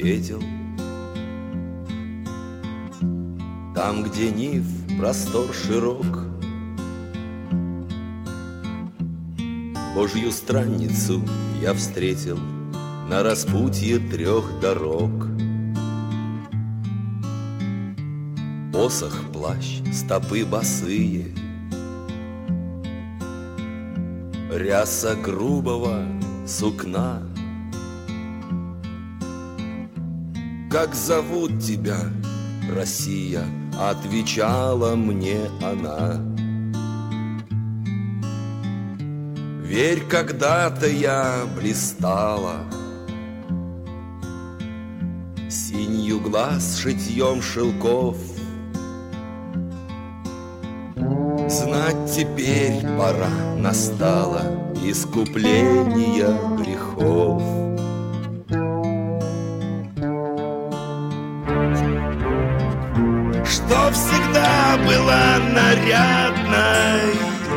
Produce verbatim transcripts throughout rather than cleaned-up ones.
светел. Там, где Нив, простор широк, Божью странницу я встретил на распутье трех дорог. Посох, плащ, стопы босые, ряса грубого сукна. Как зовут тебя, Россия? Отвечала мне она. Верь, когда-то я блистала синью глаз шитьем шелков. Знать теперь пора настала искупления грехов. Что всегда была нарядной,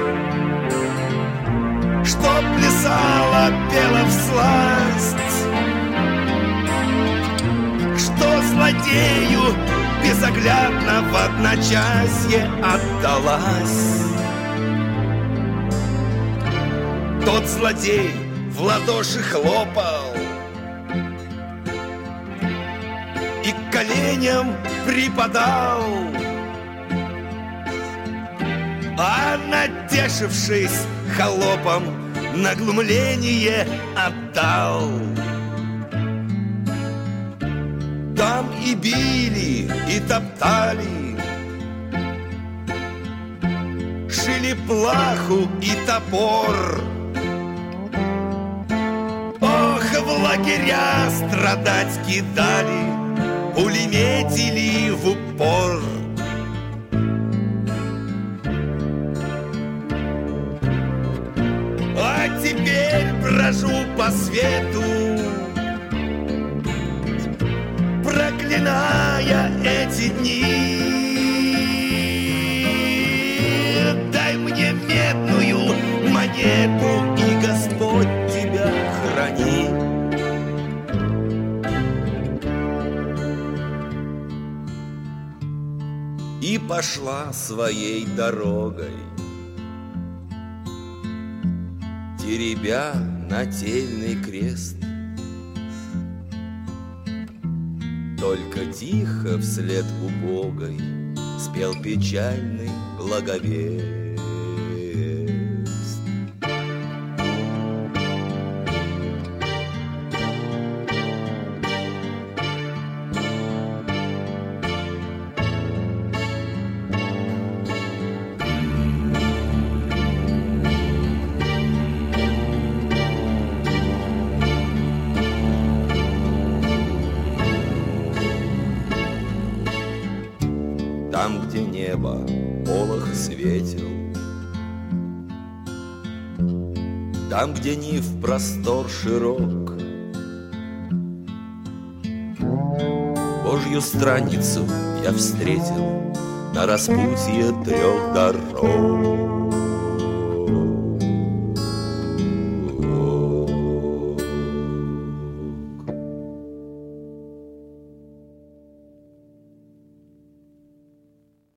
что плясала, пела всласть, что злодею безоглядно в одночасье отдалась. Тот злодей в ладоши хлопал и к коленям припадал, а натешившись холопом, на глумление отдал. Там и били, и топтали, шили плаху и топор. Ох, в лагеря страдать кидали, пулеметили в упор. А теперь брожу по свету, проклиная эти дни. Дай мне медную монету, и Господь тебя храни. И пошла своей дорогой, теребя нательный крест. Только тихо вслед убогой спел печальный благовест. Там, где небо полох светил, там, где Нив простор широк, Божью странницу я встретил на распутье трех дорог.